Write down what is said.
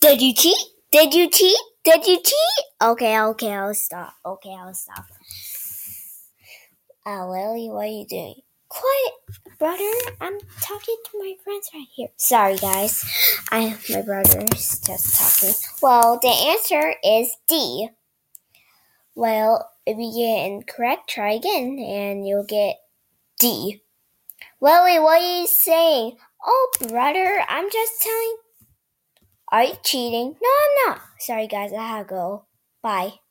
Did you cheat? Did you cheat? Did you cheat? Okay, I'll stop. I'll stop. Lily, what are you doing? Quiet, brother. I'm talking to my friends right here. Sorry, guys. My brother's just talking. Well, the answer is D. Well, if you get incorrect, try again, and you'll get D. Lily, what are you saying? Oh, brother, I'm just telling. Are you cheating? No, I'm not. Sorry, guys, I have to go. Bye.